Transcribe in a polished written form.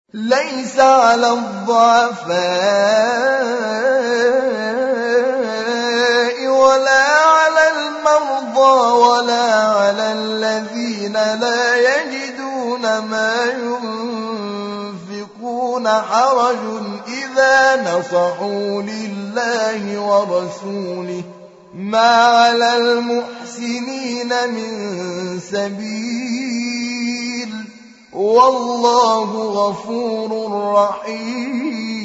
ليس على الضعفاء ولا على المرضى ولا على الذين لا يجدون ما ينفقون حرج إذا نصحوا لله ورسوله ما على المحسنين من سبيل والله غفور رحيم.